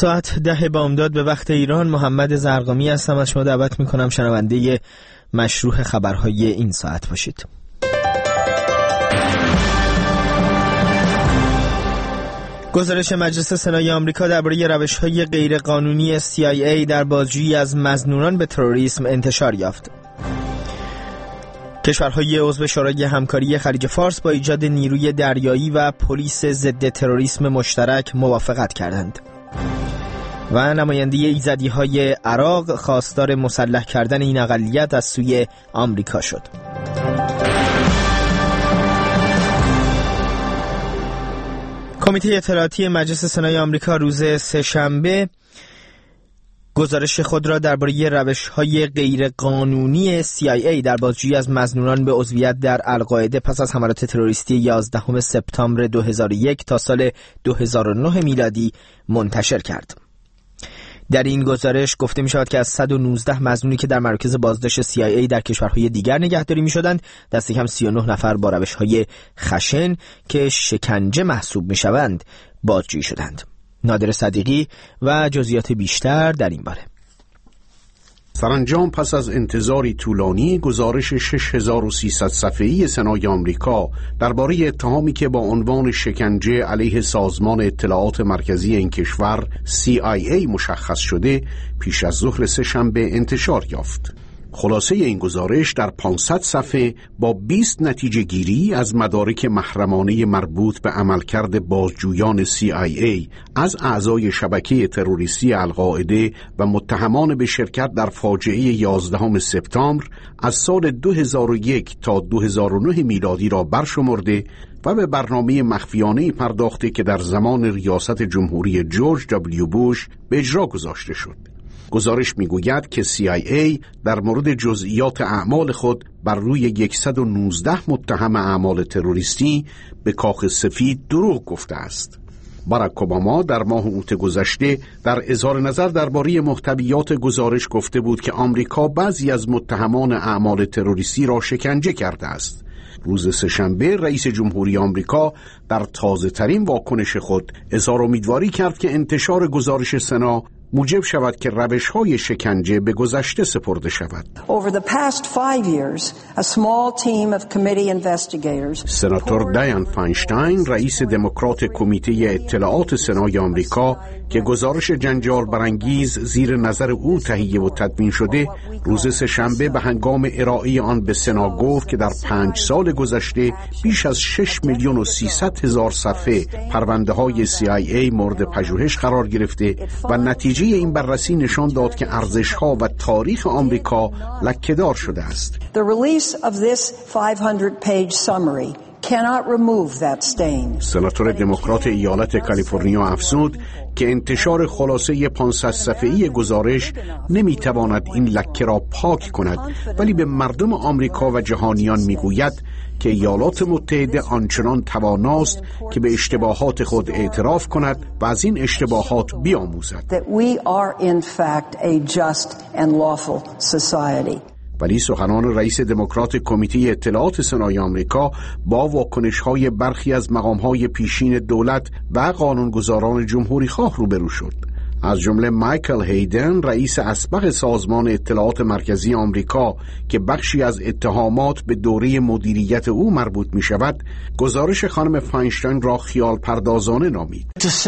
ساعت 10 بامداد به وقت ایران. محمد زرقامی هستم. از شما دعوت میکنم شنونده مشروح خبرهای این ساعت باشید. گزارش مجلس سنای آمریکا درباره روش‌های غیرقانونی CIA در بازجویی از مظنونان به تروریسم انتشار یافت. کشورهای عضو شورای همکاری خلیج فارس با ایجاد نیروی دریایی و پلیس ضد تروریسم مشترک موافقت کردند. و نماینده ایزدی‌های عراق خواستار مسلح کردن این اقلیت از سوی آمریکا شد. کمیته اطلاعاتی مجلس سنای آمریکا روز سه‌شنبه گزارش خود را درباره روش‌های غیرقانونی CIA در بازجویی از مظنونان به عضویت در القاعده پس از حملات تروریستی 11 سپتامبر 2001 تا سال 2009 میلادی منتشر کرد. در این گزارش گفته می شود که از 119 مظنونی که در مراکز بازداشت CIA در کشورهای دیگر نگهداری می شدند، دست کم 39 نفر با روش‌های خشن که شکنجه محسوب می شوند بازجویی شدند. نادر صدیقی و جزئیات بیشتر در این باره. سرانجام پس از انتظاری طولانی گزارش 6300 صفحه‌ای سنای آمریکا درباره اتهامی که با عنوان شکنجه علیه سازمان اطلاعات مرکزی این کشور CIA مشخص شده پیش از ظهر سه‌شنبه انتشار یافت. خلاصه این گزارش در 500 صفحه با 20 نتیجه گیری از مدارک محرمانه مربوط به عملکرد بازجویان CIA از اعضای شبکه تروریستی القاعده و متهمان به شرکت در فاجعه 11 سپتامبر از سال 2001 تا 2009 میلادی را برشمرده و به برنامه مخفیانه پرداخته که در زمان ریاست جمهوری جورج دبلیو بوش به اجرا گذاشته شد. گزارش میگوید که CIA در مورد جزئیات اعمال خود بر روی 119 متهم اعمال تروریستی به کاخ سفید دروغ گفته است. باراک اوباما در ماه اوت گذشته در اظهار نظر درباره محتویات گزارش گفته بود که آمریکا بعضی از متهمان اعمال تروریستی را شکنجه کرده است. روز سه‌شنبه رئیس جمهوری آمریکا در تازه ترین واکنش خود اظهار امیدواری کرد که انتشار گزارش سنا موجب شود که روش‌های شکنجه به گذشته سپرده شود. سناتور دیان فاینشتاین رئیس دموکرات کمیته اطلاعات سنای آمریکا که گزارش جنجال برانگیز زیر نظر او تهیه و تدوین شده روز سه‌شنبه به هنگام ارائه آن به سنا گفت که در 5 سال گذشته بیش از 6,300,000 صفحه پرونده‌های CIA مورد پژوهش قرار گرفته و نتیجه این بررسی نشان داد که ارزش‌ها و تاریخ آمریکا لکه‌دار شده است. The release of this 500-page summary cannot remove that stain. سناتور دموکرات ایالت کالیفرنیا افزود که انتشار خلاصه 500 صفحه‌ای گزارش نمی‌تواند این لکه را پاک کند، ولی به مردم آمریکا و جهانیان می‌گوید که ایالات متحده آنچنان تواناست که به اشتباهات خود اعتراف کند و از این اشتباهات بیاموزد. ولی سخنان رئیس دموکرات کمیته اطلاعات سنای آمریکا با واکنش‌های برخی از مقام‌های پیشین دولت و قانونگذاران جمهوری خواه روبرو شد. از جمله مایکل هیدن رئیس اسبق سازمان اطلاعات مرکزی آمریکا که بخشی از اتهامات به دوره مدیریت او مربوط می شود، گزارش خانم فاینشتاین را خیال پردازانه نامید.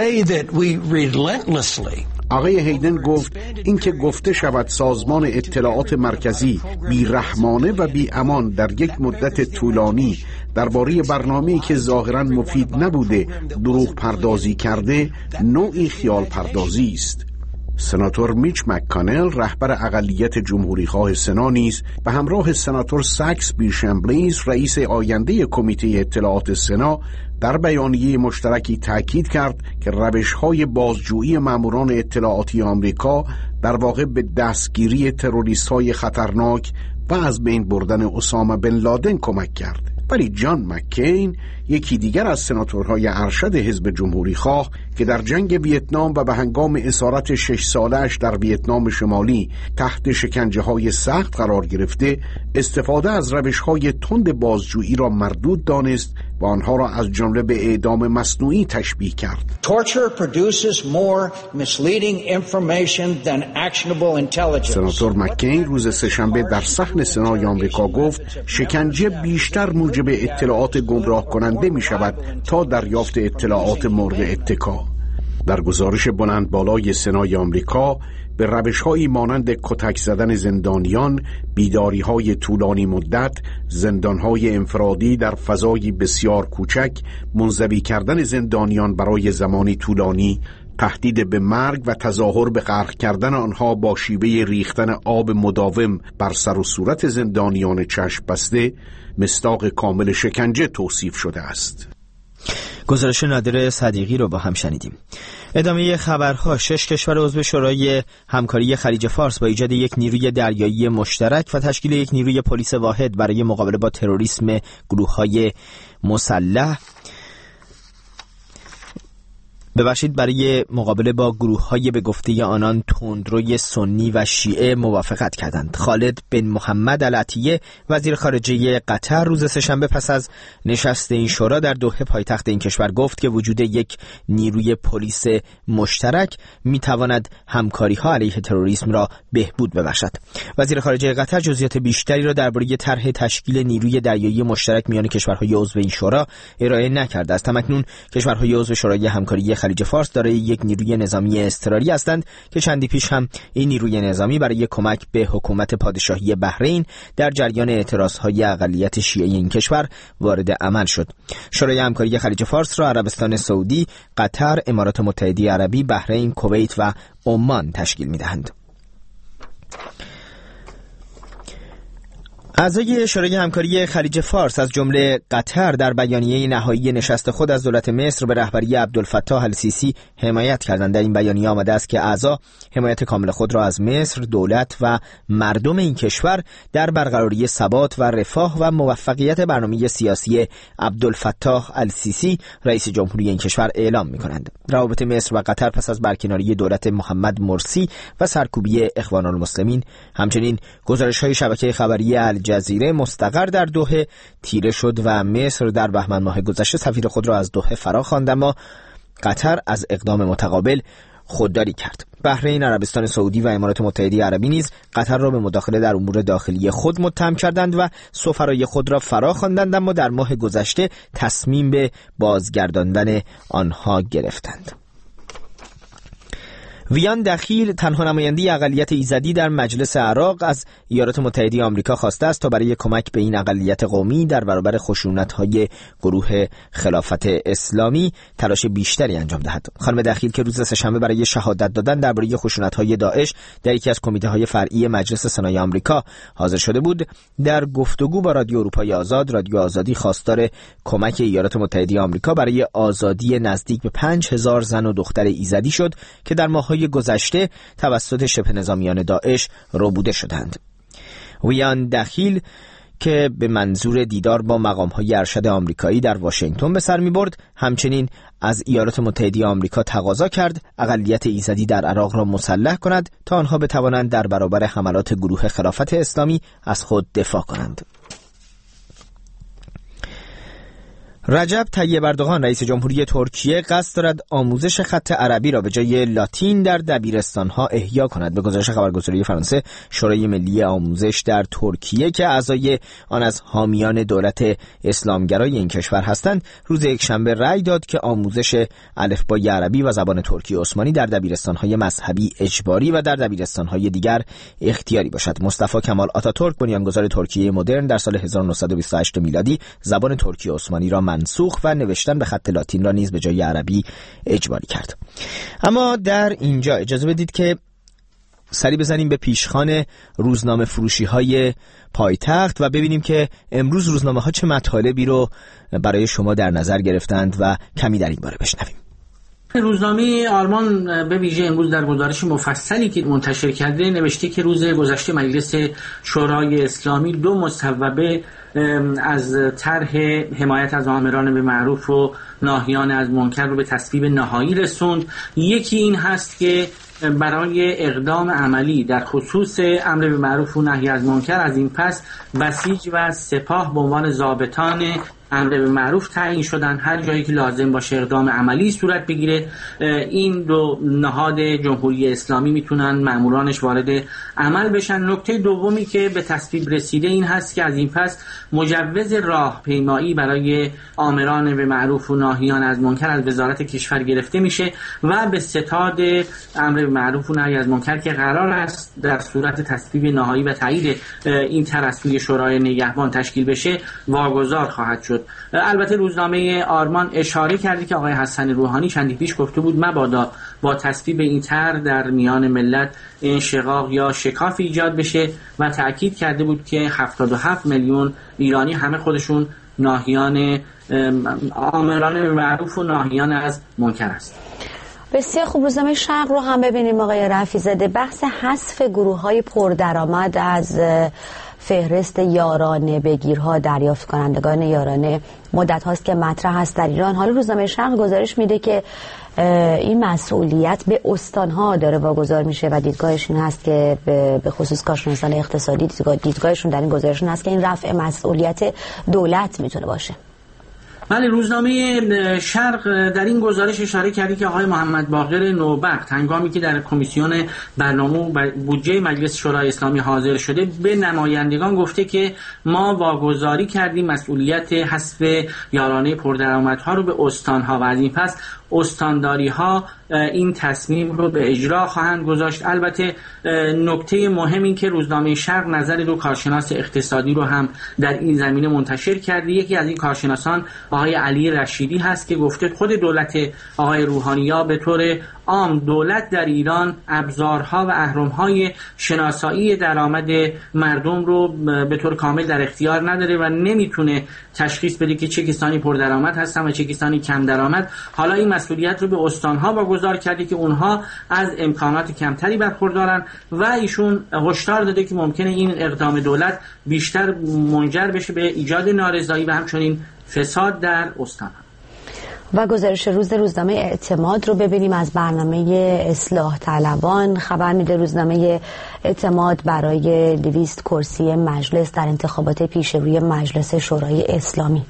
آقای هیدن گفت اینکه گفته شود سازمان اطلاعات مرکزی بی‌رحمانه و بی‌امان در یک مدت طولانی درباره برنامه‌ای که ظاهراً مفید نبوده دروغ پردازی کرده، نوعی خیال پردازی است. سناتور میچ مک‌کانل رهبر اقلیت جمهوری‌خواه سنا نیز به همراه سناتور ساکس بیشمبلیز رئیس آینده کمیته اطلاعات سنا در بیانیه مشترکی تاکید کرد که روش‌های بازجویی ماموران اطلاعاتی آمریکا در واقع به دستگیری تروریست‌های خطرناک و از بین بردن اسامه بن لادن کمک کرد. ولی جان مککین، یکی دیگر از سناتورهای ارشد حزب جمهوری خواه که در جنگ ویتنام و به هنگام اسارت 6 ساله‌اش در ویتنام شمالی تحت شکنجه‌های سخت قرار گرفته، استفاده از روش‌های تند بازجویی را مردود دانست و آنها را از جمله به اعدام مصنوعی تشبیه کرد. Torture produces more misleading information than actionable intelligence. سناتور مککین روز سه‌شنبه در صحن سنای آمریکا گفت شکنجه بیشتر موجب اطلاعات گمراه کننده می شود تا دریافت اطلاعات مورد اتکا. در گزارش بلند بالای سنای آمریکا به روش‌هایی مانند کتک زدن زندانیان، بیداری‌های طولانی مدت، زندان‌های انفرادی در فضای بسیار کوچک، منزوی کردن زندانیان برای زمانی طولانی، تهدید به مرگ و تظاهر به غرق کردن آنها با شیوه ریختن آب مداوم بر سر و صورت زندانیان چشم بسته مصداق کامل شکنجه توصیف شده است. گزارش نادر صدیقی رو با هم شنیدیم. ادامه خبرها. 6 کشور عضو شورای همکاری خلیج فارس با ایجاد یک نیروی دریایی مشترک و تشکیل یک نیروی پلیس واحد برای مقابله با تروریسم گروه‌های مسلح برای مقابله با گروه‌های به گفته آنان تندروی سنی و شیعه موافقت کردند. خالد بن محمد العطیه وزیر خارجه قطر روز سه‌شنبه پس از نشست این شورا در دوحه پایتخت این کشور گفت که وجود یک نیروی پلیس مشترک می‌تواند همکاری‌ها علیه تروریسم را بهبود ببخشد. وزیر خارجه قطر جزئیات بیشتری را درباره طرح تشکیل نیروی دریایی مشترک میان کشورهای عضو این شورا ارائه نکرده است. همکنون کشورهای عضو شورای همکاری خلیج فارس دارای یک نیروی نظامی اضطراری هستند که چندی پیش هم این نیروی نظامی برای کمک به حکومت پادشاهی بحرین در جریان اعتراضهای اقلیت شیعه این کشور وارد عمل شد. شورای همکاری خلیج فارس را عربستان سعودی، قطر، امارات متحده عربی، بحرین، کویت و عمان تشکیل می‌دهند. اعضای شورای همکاری خلیج فارس از جمله قطر در بیانیه نهایی نشست خود از دولت مصر به رهبری عبدالفتاح السیسی حمایت کردند. در این بیانیه آمده است که اعضا حمایت کامل خود را از مصر، دولت و مردم این کشور در برقراری ثبات و رفاه و موفقیت برنامه سیاسی عبدالفتاح السیسی رئیس جمهوری این کشور اعلام می‌کنند. روابط مصر و قطر پس از برکناری دولت محمد مرسی و سرکوبی اخوان المسلمین، همچنین گزارش‌های شبکه خبری الجزیره مستقر در دوحه تیره شد و مصر در بهمن ماه گذشته سفیر خود را از دوحه فرا خواند، اما قطر از اقدام متقابل خودداری کرد. بحرین، عربستان سعودی و امارات متحده عربی نیز قطر را به مداخله در امور داخلی خود متهم کردند و سفرای خود را فرا خواندند، اما در ماه گذشته تصمیم به بازگرداندن آنها گرفتند. ویان دخیل، تنها نماینده اقلیت ایزدی در مجلس عراق، از ایالات متحده آمریکا خواسته است تا برای کمک به این اقلیت قومی در برابر خشونت‌های گروه خلافت اسلامی تلاش بیشتری انجام دهد. خانم دخیل که روز سه‌شنبه برای شهادت دادن درباره خشونت‌های داعش در یکی از کمیته‌های فرعی مجلس سنای آمریکا حاضر شده بود، در گفتگو با رادیو اروپای آزاد، رادیو آزادی خواستار کمک ایالات متحده آمریکا برای آزادی نزدیک به 5000 زن و دختر ایزدی شد که در ماه‌های گذشته توسط شبه نظامیان داعش ربوده شدند. ویان دخیل که به منظور دیدار با مقام‌های ارشد آمریکایی در واشنگتن به سر می‌برد، همچنین از ایالات متحده آمریکا تقاضا کرد اقلیت ایزدی در عراق را مسلح کند تا آنها بتوانند در برابر حملات گروه خلافت اسلامی از خود دفاع کنند. رجب طیب اردوغان رئیس جمهوری ترکیه قصد دارد آموزش خط عربی را به جای لاتین در دبیرستان‌ها احیا کند. به گزارش خبرگزاری فرانسه، شورای ملی آموزش در ترکیه که اعضای آن از حامیان دولت اسلامگرای این کشور هستند، روز یکشنبه رأی داد که آموزش الفبای عربی و زبان ترکی عثمانی در دبیرستان‌های مذهبی اجباری و در دبیرستان‌های دیگر اختیاری باشد. مصطفی کمال آتاتورک، بنیانگذار ترکیه مدرن، در سال 1928 میلادی زبان ترکی عثمانی را منسوخ و نوشتن به خط لاتین را نیز به جای عربی اجباری کرد. اما در اینجا اجازه بدید که سری بزنیم به پیشخوان روزنامه فروشی های پایتخت و ببینیم که امروز روزنامه ها چه مطالبی رو برای شما در نظر گرفتند و کمی در این باره بشنویم. روزنامه آرمان به ویژه امروز در گزارش مفصلی که منتشر کرده نوشته که روز گذشته مجلس شورای اسلامی 2 مصوبه از طرح حمایت از آمران به معروف و ناهیان از منکر رو به تصویب نهایی رسوند. یکی این هست که برای اقدام عملی در خصوص امر به معروف و نهی از منکر از این پس بسیج و سپاه به عنوان ضابطان امر به معروف تعیین شدن، هر جایی که لازم باشه اقدام عملی صورت بگیره این 2 نهاد جمهوری اسلامی میتونن مامورانش وارد عمل بشن. نکته دومی که به تصویب رسیده این هست که از این پس مجوز راهپیمایی برای آمران به معروف و ناهیان از منکر از وزارت کشور گرفته میشه و به ستاد امر به معروف و نهی از منکر که قرار است در صورت تصویب نهایی و تایید این ترسوی شورای نگهبان تشکیل بشه واگذار خواهد شد. البته روزنامه آرمان اشاره کرده که آقای حسن روحانی چندی پیش گفته بود مبادا با تصویب این طرح در میان ملت انشقاق یا شکاف ایجاد بشه و تأکید کرده بود که 77 میلیون ایرانی همه خودشون ناهیان آمران به معروف و ناهیان از منکر است. بسیار خوب. روزنامه شرق رو هم ببینیم آقای رفیع‌زاده. بحث حذف گروه‌های پردرآمد از فهرست یارانه بگیرها، دریافت کنندگان یارانه مدت هاست که مطرح هست در ایران. حالا روزنامه شرق گزارش میده که این مسئولیت به استانها داره واگذار میشه و دیدگاهش این هست که به خصوص کارشناسان اقتصادی دیدگاهشون در این گزارش هست که این رفع مسئولیت دولت میتونه باشه. بله، روزنامه شرق در این گزارش اشاره کردی که آقای محمد باقر نوبخت هنگامی که در کمیسیون برنامه و بودجه مجلس شورای اسلامی حاضر شده به نمایندگان گفته که ما واگذاری کردیم مسئولیت حذف یارانه پردرآمدها رو به استانها و از این پس استانداری ها این تصمیم رو به اجرا خواهند گذاشت. البته نکته مهم این که روزنامه شرق نظر 2 کارشناس اقتصادی رو هم در این زمینه منتشر کرده. یکی از این کارشناسان آقای علی رشیدی هست که گفته خود دولت آقای روحانی‌ها به طور عام دولت در ایران ابزارها و اهرم‌های شناسایی درآمد مردم رو به طور کامل در اختیار نداره و نمیتونه تشخیص بده که چه کسانی پردرآمد هستن و چه کسانی کم درآمد. حالا این مسئولیت رو به استان‌ها واگذار کرده که اونها از امکانات کمتری برخوردارن و ایشون هشدار داده که ممکنه این اقدام دولت بیشتر منجر بشه به ایجاد نارضایی و همچنین فساد در استان‌ها. و گزارش روزنامه اعتماد رو ببینیم از برنامه اصلاح طلبان. خبر میده روزنامه اعتماد برای 200 کرسی مجلس در انتخابات پیشروی مجلس شورای اسلامی.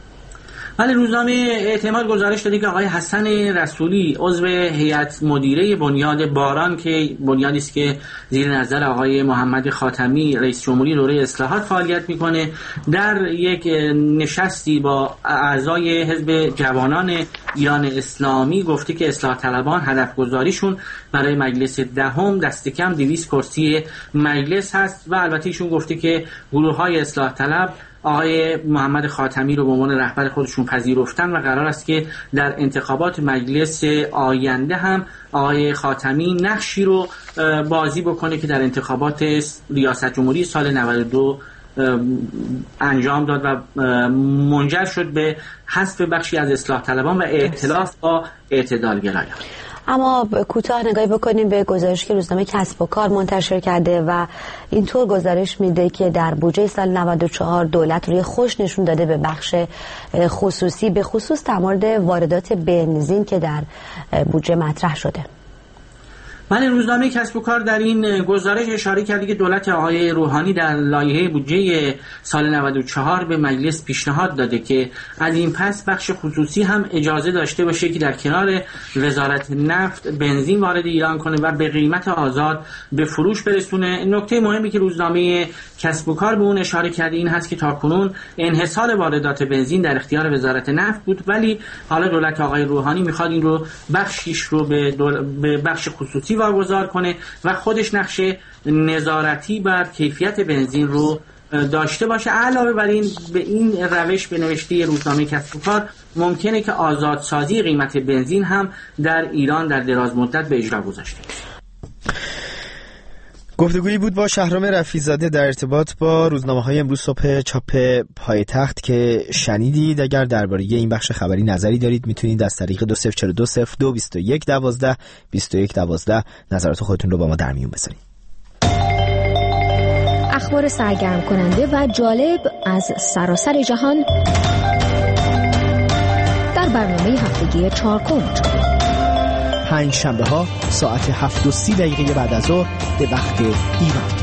ولی روزنامه اعتماد گزارش داده که آقای حسن رسولی عضو هیئت مدیره بنیاد باران که بنیادی است که زیر نظر آقای محمد خاتمی رئیس جمهوری دوره اصلاحات فعالیت میکنه در یک نشستی با اعضای حزب جوانان ایران اسلامی گفته که اصلاح طلبان هدف گذاریشون برای مجلس دهم دست کم 200 کرسی مجلس هست و البته ایشون گفته که گروه‌های اصلاح طلب آقای محمد خاتمی رو به عنوان رهبر خودشون پذیرفتن و قرار است که در انتخابات مجلس آینده هم آقای خاتمی نقشی رو بازی بکنه که در انتخابات ریاست جمهوری سال 92 انجام داد و منجر شد به حذف بخشی از اصلاح طلبان و ائتلاف با اعتدالگرایان. اما کوتاه نگاهی بکنیم به گزارشی که روزنامه کسب و کار منتشر کرده و اینطور گزارش میده که در بودجه سال 94 دولت روی خوش نشون داده به بخش خصوصی به خصوص در مورد واردات بنزین که در بودجه مطرح شده. من روزنامه کسب و کار در این گزارش اشاره کردی که دولت آقای روحانی در لایحه بودجه سال 94 به مجلس پیشنهاد داده که از این پس بخش خصوصی هم اجازه داشته باشه که در کنار وزارت نفت بنزین وارد ایران کنه و به قیمت آزاد به فروش برسونه. نکته مهمی که روزنامه کسب و کار به اون اشاره کرده این هست که تاکنون انحصار واردات بنزین در اختیار وزارت نفت بود، ولی حالا دولت آقای روحانی میخواد این رو بخشیش رو به بخش خصوصی واگذار کنه و خودش نقش نظارتی بر کیفیت بنزین رو داشته باشه. علاوه بر این به این روش به نوشته روزنامه کسب و کار ممکنه که آزادسازی قیمت بنزین هم در ایران در دراز مدت به اجرا گذاشته بشه. گفتگویی بود با شهرام رفیع‌زاده در ارتباط با روزنامه‌های امروز صبح چاپ پایتخت که شنیدید. اگر درباره این بخش خبری نظری دارید میتونید از طریق 2042022112 نظرات خودتون رو با ما در میون بذارید. اخبار سرگرم کننده و جالب از سراسر جهان در برنامه هفتگی چهارکنج، پنج شنبه ها ساعت 7:30 بعد از ظهر به وقت ایران.